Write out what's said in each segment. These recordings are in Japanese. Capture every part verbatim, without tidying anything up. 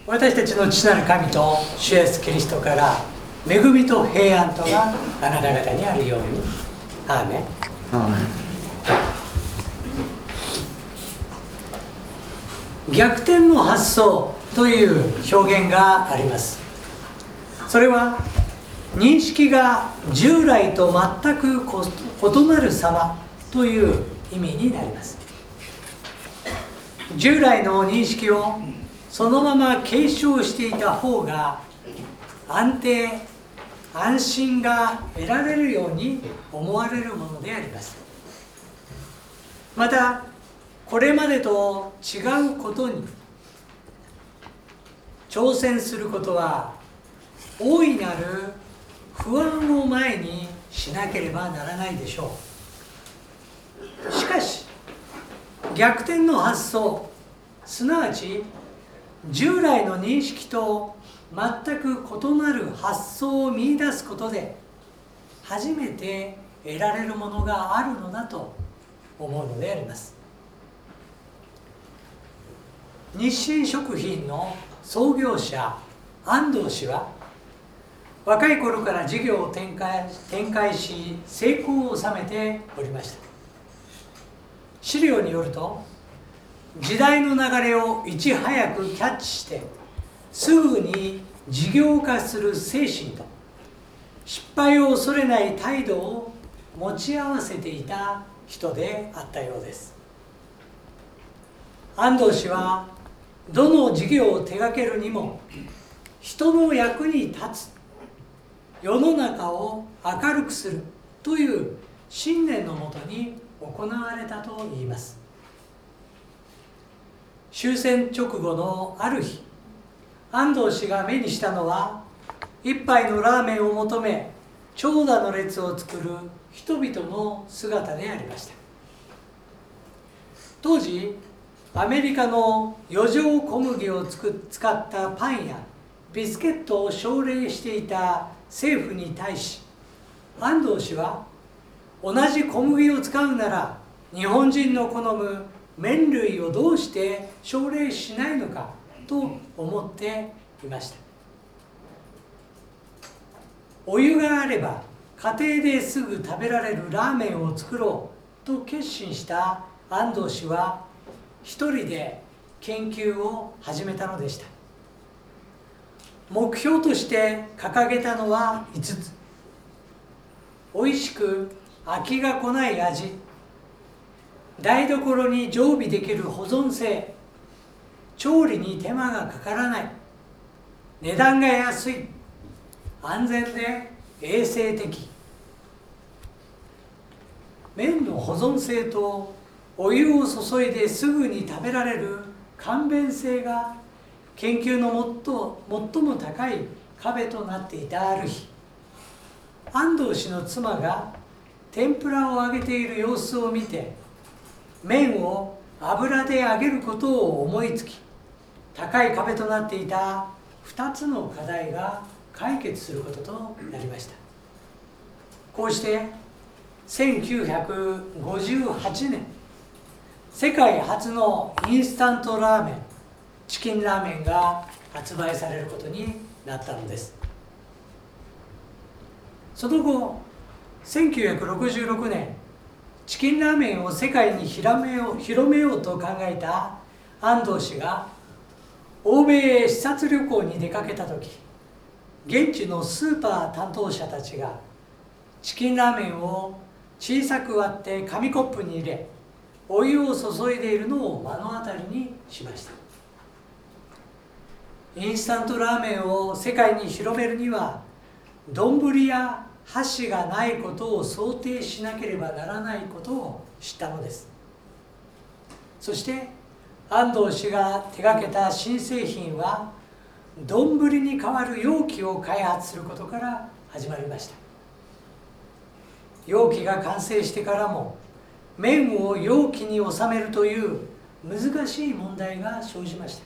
私たちの父なる神と主イエスキリストから恵みと平安とがあなた方にあるように。アーメン。 アーメン。逆転の発想という表現があります。それは認識が従来と全く異なる様という意味になります。従来の認識をそのまま継承していた方が安定安心が得られるように思われるものであります。またこれまでと違うことに挑戦することは大いなる不安を前にしなければならないでしょう。しかし逆転の発想、すなわち従来の認識と全く異なる発想を見出すことで初めて得られるものがあるのだと思うのであります。日清食品の創業者安藤氏は若い頃から事業を展開、展開し成功を収めておりました。資料によると時代の流れをいち早くキャッチしてすぐに事業化する精神と失敗を恐れない態度を持ち合わせていた人であったようです。安藤氏はどの事業を手掛けるにも人の役に立つ、世の中を明るくするという信念のもとに行われたといいます。終戦直後のある日、安藤氏が目にしたのは一杯のラーメンを求め長蛇の列を作る人々の姿でありました。当時アメリカの余剰小麦をつく使ったパンやビスケットを奨励していた政府に対し安藤氏は同じ小麦を使うなら日本人の好む麺類をどうして奨励しないのかと思っていました。お湯があれば家庭ですぐ食べられるラーメンを作ろうと決心した安藤氏は一人で研究を始めたのでした。目標として掲げたのはいつつ。おいしく飽きがこない味、台所に常備できる保存性、調理に手間がかからない、値段が安い、安全で衛生的。麺の保存性とお湯を注いですぐに食べられる簡便性が研究の最も高い壁となっていたある日、安藤氏の妻が天ぷらを揚げている様子を見て麺を油で揚げることを思いつき、高い壁となっていたふたつの課題が解決することとなりました。こうしてせんきゅうひゃくごじゅうはちねん、世界初のインスタントラーメン、チキンラーメンが発売されることになったのです。その後せんきゅうひゃくろくじゅうろくねん、チキンラーメンを世界に広めよう、広めようと考えた安藤氏が欧米へ視察旅行に出かけた時、現地のスーパー担当者たちがチキンラーメンを小さく割って紙コップに入れお湯を注いでいるのを目の当たりにしました。インスタントラーメンを世界に広めるには丼や箸がないことを想定しなければならないことを知ったのです。そして安藤氏が手がけた新製品は丼に代わる容器を開発することから始まりました。容器が完成してからも麺を容器に収めるという難しい問題が生じました。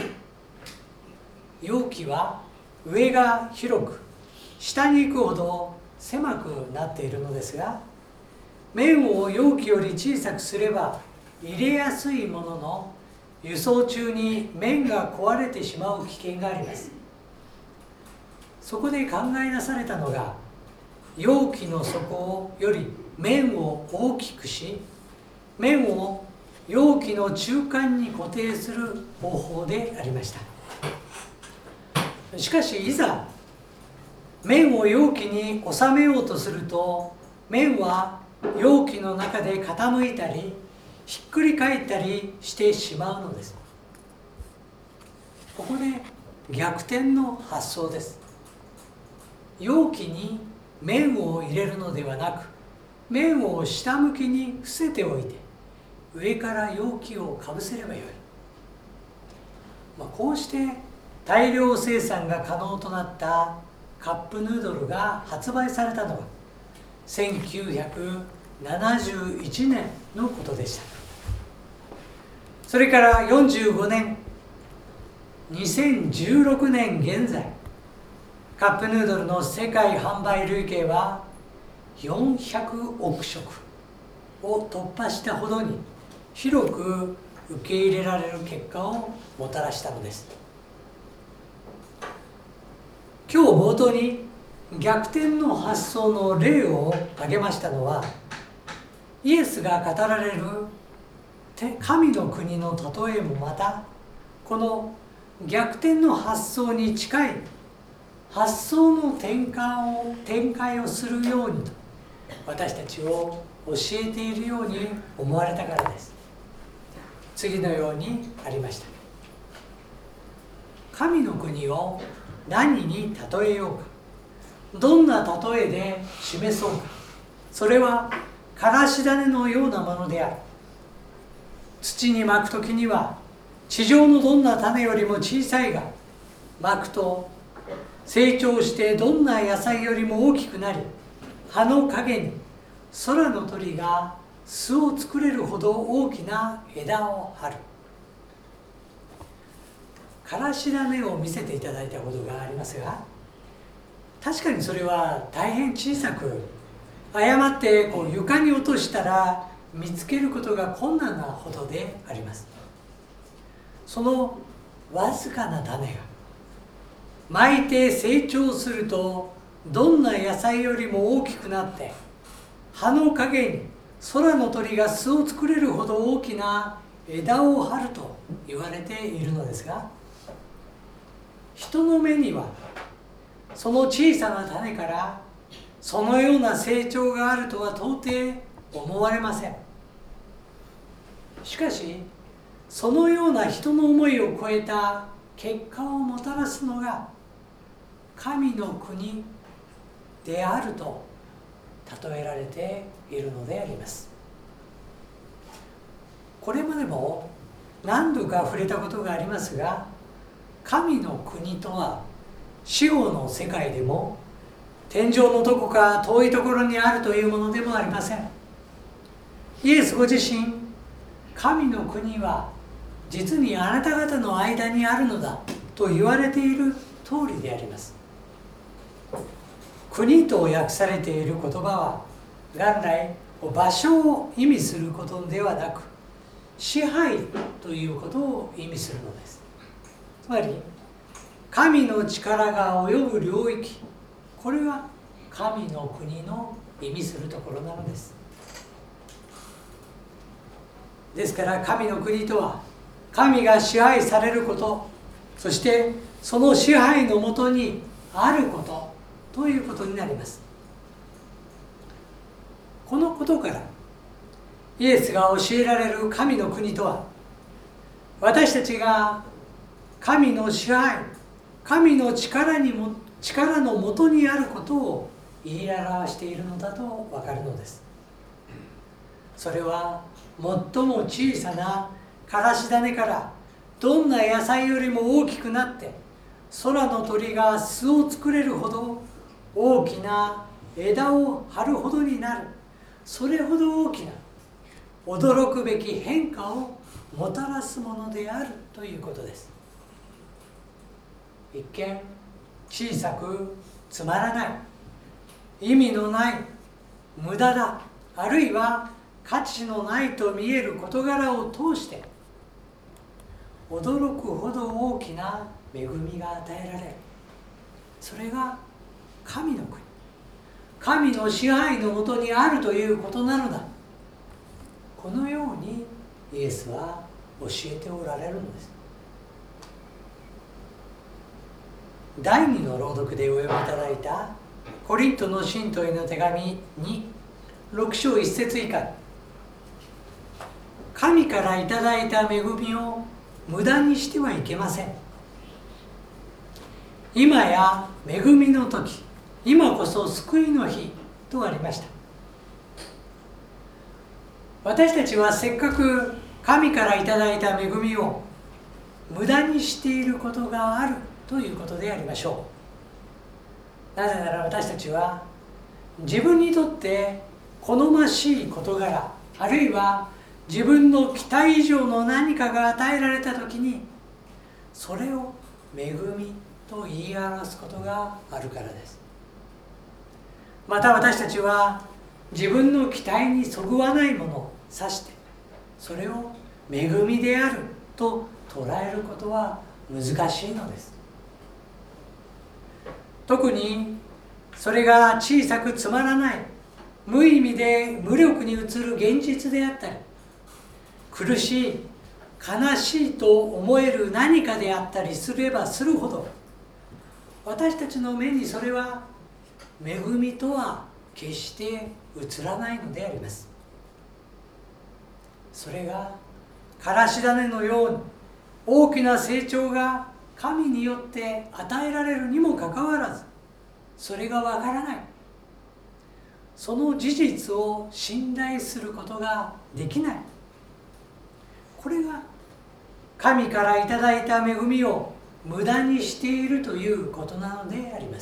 容器は上が広く下に行くほど狭くなっているのですが、麺を容器より小さくすれば入れやすいものの輸送中に面が壊れてしまう危険があります。そこで考えなされたのが、容器の底より面を大きくし、面を容器の中間に固定する方法でありました。しかしいざ麺を容器に収めようとすると、麺は容器の中で傾いたりひっくり返ったりしてしまうのです。ここで逆転の発想です。容器に麺を入れるのではなく、麺を下向きに伏せておいて上から容器をかぶせればよい。まあ、こうして大量生産が可能となったカップヌードルが発売されたのはせんきゅうひゃくななじゅういちねんのことでした。それからよんじゅうごねん、にせんじゅうろくねん現在、カップヌードルの世界販売累計はよんひゃくおくしょくを突破したほどに広く受け入れられる結果をもたらしたのです。今日冒頭に逆転の発想の例を挙げましたのは、イエスが語られる神の国の例えもまたこの逆転の発想に近い発想の転換を展開をするようにと私たちを教えているように思われたからです。次のようにありました。神の国を何に例えようか、どんな例えで示そうか、それはからし種のようなものである。土にまくときには地上のどんな種よりも小さいが、まくと成長してどんな野菜よりも大きくなり、葉の陰に空の鳥が巣を作れるほど大きな枝を張る。からし種を見せていただいたことがありますが、確かにそれは大変小さく、誤ってこう床に落としたら見つけることが困難なほどであります。そのわずかな種が巻いて成長すると、どんな野菜よりも大きくなって、葉の陰に空の鳥が巣を作れるほど大きな枝を張ると言われているのですが、人の目にはその小さな種からそのような成長があるとは到底思われません。しかしそのような人の思いを超えた結果をもたらすのが神の国であると例えられているのであります。これまでも何度か触れたことがありますが、神の国とは死後の世界でも天上のどこか遠いところにあるというものでもありません。イエスご自身、神の国は実にあなた方の間にあるのだと言われている通りであります。国と訳されている言葉は元来場所を意味することではなく、支配ということを意味するのです。つまり神の力が及ぶ領域、これは神の国の意味するところなのです。ですから神の国とは神が支配されること、そしてその支配のもとにあることということになります。このことからイエスが教えられる神の国とは、私たちが神の支配、神の力にも力のもとにあることを言い表しているのだと分かるのです。それは最も小さなからし種からどんな野菜よりも大きくなって、空の鳥が巣を作れるほど大きな枝を張るほどになる、それほど大きな驚くべき変化をもたらすものであるということです。一見小さくつまらない、意味のない、無駄だ、あるいは価値のないと見える事柄を通して、 驚くほど大きな恵みが与えられる。それが神の国、神の支配のもとにあるということなのだ。このようにイエスは教えておられるのです。だいにの朗読でお読みいただいたコリントの信徒への手紙にろく章いっ節以下、神からいただいた恵みを無駄にしてはいけません。今や恵みの時、今こそ救いの日とありました。私たちはせっかく神からいただいた恵みを無駄にしていることがあるということでありましょう。なぜなら私たちは自分にとって好ましい事柄、あるいは自分の期待以上の何かが与えられたときに、それを恵みと言い表すことがあるからです。また私たちは自分の期待にそぐわないものを指して、それを恵みであると捉えることは難しいのです。特にそれが小さくつまらない、無意味で無力に映る現実であったり、苦しい、悲しいと思える何かであったりすればするほど、私たちの目にそれは恵みとは決して映らないのであります。それがからし種のように大きな成長が神によって与えられるにもかかわらず、それがわからない、その事実を信頼することができない、これが神からいただいた恵みを無駄にしているということなのであります。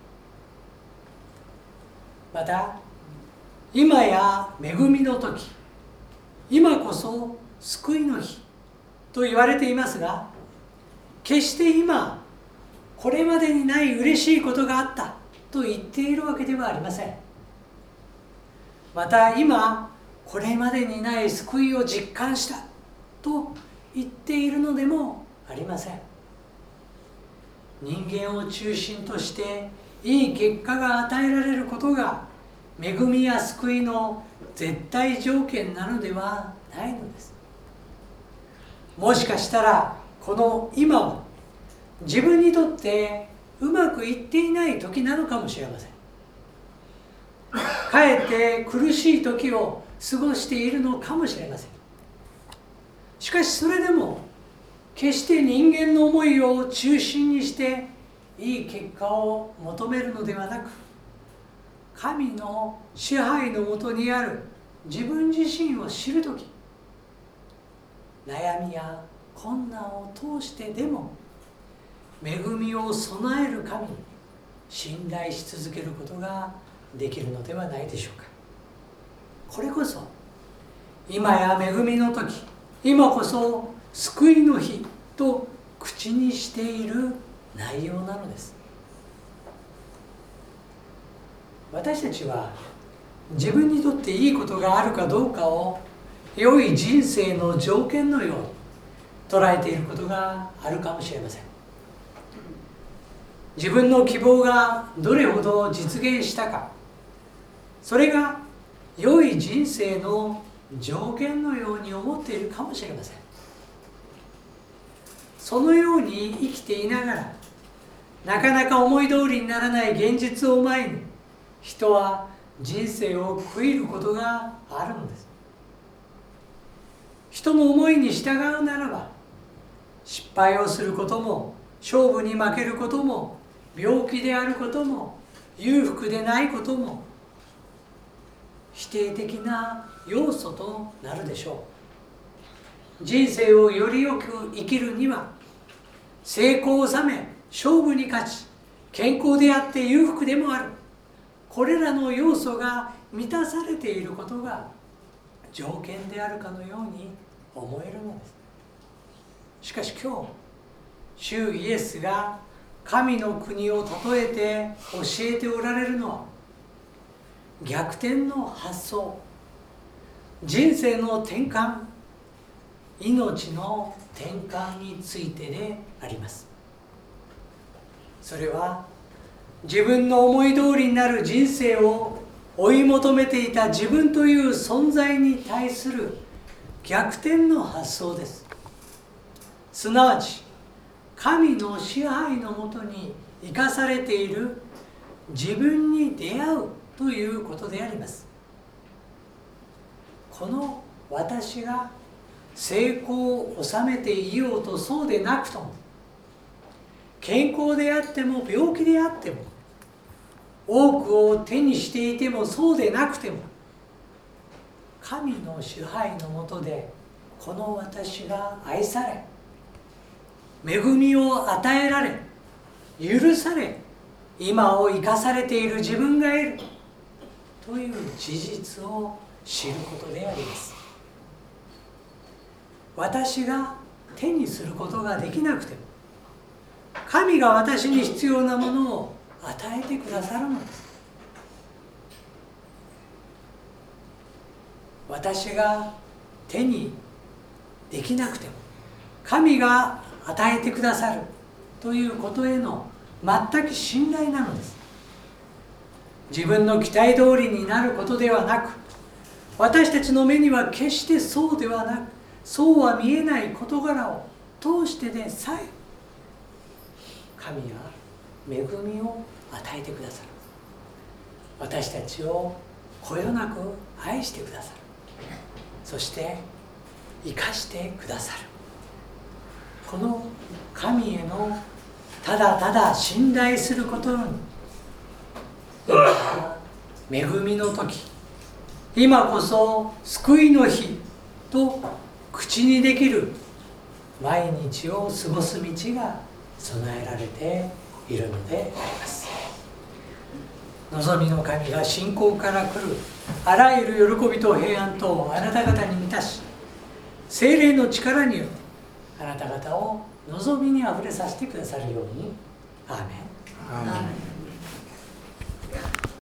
また今や恵みの時、今こそ救いの日と言われていますが、決して今これまでにない嬉しいことがあったと言っているわけではありません。また今これまでにない救いを実感したと言っているのでもありません。人間を中心としていい結果が与えられることが恵みや救いの絶対条件なのではないのです。もしかしたらこの今は自分にとってうまくいっていない時なのかもしれません。かえって苦しい時を過ごしているのかもしれません。しかしそれでも決して人間の思いを中心にしていい結果を求めるのではなく、神の支配のもとにある自分自身を知るとき、悩みや困難を通してでも恵みを備える神に信頼し続けることができるのではないでしょうか。これこそ今や恵みの時、今こそ救いの日と口にしている内容なのです。私たちは自分にとっていいことがあるかどうかを良い人生の条件のように捉えていることがあるかもしれません。自分の希望がどれほど実現したか、それが良い人生の条件のように思っているかもしれません。そのように生きていながら、なかなか思い通りにならない現実を前に、人は人生を悔いることがあるのです。人の思いに従うならば、失敗をすることも、勝負に負けることも、病気であることも、裕福でないことも、否定的な要素となるでしょう。人生をよりよく生きるには、成功を収め、勝負に勝ち、健康であって裕福でもある、これらの要素が満たされていることが条件であるかのように思えるのです。しかし今日、主イエスが神の国を例えて教えておられるのは、逆転の発想、人生の転換、 命の転換についてであります。それは自分の思い通りになる人生を追い求めていた自分という存在に対する逆転の発想です。すなわち神の支配のもとに生かされている自分に出会うということであります。この私が成功を収めていようとそうでなくとも、健康であっても病気であっても、多くを手にしていてもそうでなくても、神の支配のもとでこの私が愛され、恵みを与えられ、許され、今を生かされている自分がいるという事実を知ることであります。私が手にすることができなくても、神が私に必要なものを与えてくださるのです。私が手にできなくても神が与えてくださるということへの全く信頼なのです。自分の期待通りになることではなく、私たちの目には決してそうではなく、そうは見えない事柄を通してでさえ神は恵みを与えてくださる。私たちをこよなく愛してくださる。そして生かしてくださる。この神へのただただ信頼することに、恵みの時、今こそ救いの日と口にできる毎日を過ごす道が備えられているのであります。望みの神が信仰から来るあらゆる喜びと平安とあなた方に満たし、聖霊の力によってあなた方を望みにあふれさせてくださるように。アーメン。 アーメン。